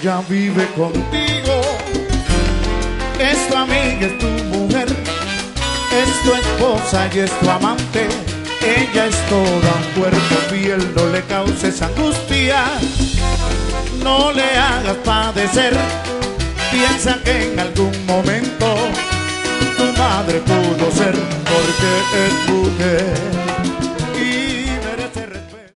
ella vive contigo. Es tu amiga, es tu mujer, es tu esposa y es tu amante. Ella es toda un cuerpo fiel, no le causes angustia, no le hagas padecer. Piensa que en algún momento tu madre pudo ser, porque es mujer.